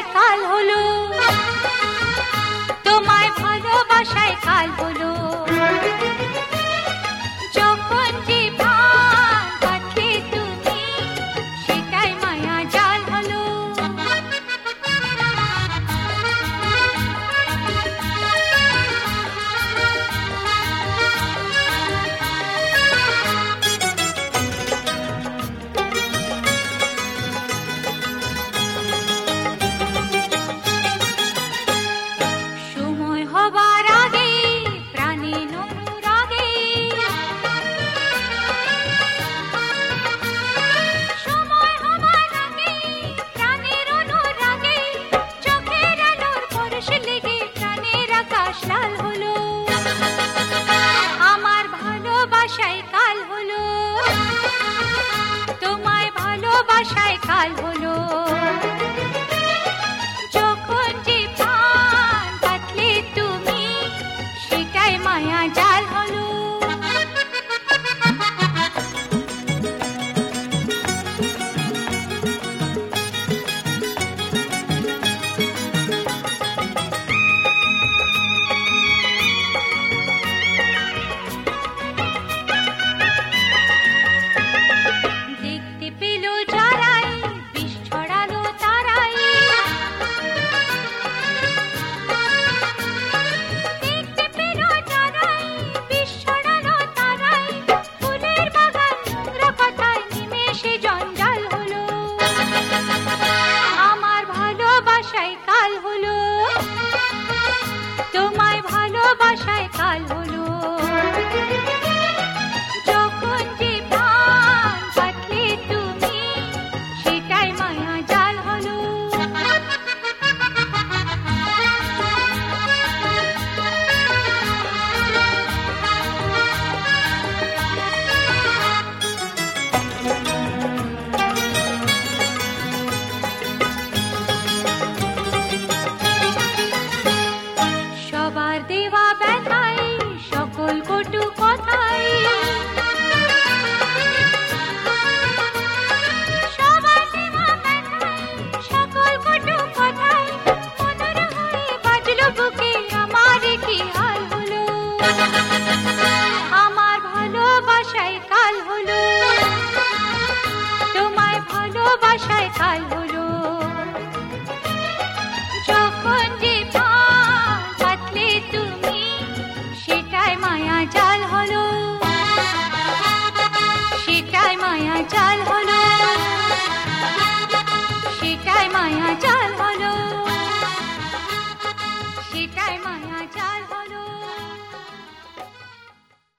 কাল হলো, তোমায় ভালোবাসায় কাল হলো। যখন যে প্রাণ পাঠলে তুমি, সেটাই মায়া জাল হলো। সময় হবার আগে প্রাণে অনুরাগে, সময় হবার আগে প্রাণের অনুরাগে, চোখের আলোর পরশ লেগে প্রাণের আকাশ লাল হলো। আমার ভালোবাসায় কাল হলো, তোমায় ভালোবাসায় কাল হলো। যখন যে প্রাণ পাতলে তুমি, সেটাই মায়া জাল হলো। দেখতে পেল যারাই, বিষ ছড়ালো তারাই। দেখতে পেল যারাই, বিষ ছড়ালো তারাই। ফুলের বাগান নোংরা পাতায় নিমেষে জঞ্জাল হলো। আমার ভালোবাসায় কাল হলো, তোমায় ভালোবাসায় কাল হলো। যখন যে প্রাণ পাঠলে তুমি, সেটাই মায়া জাল হলো। সবার দেওয়া ব্যথায়, সকল কটু কথাই, সবার দেওয়া ব্যথায়, সকল কটু কথাই, মধুর হয়ে বাজলো বুকে, আমার কি হাল হলো। আমার ভালোবাসায় কাল হলো, তোমায় ভালোবাসায় কাল হলো।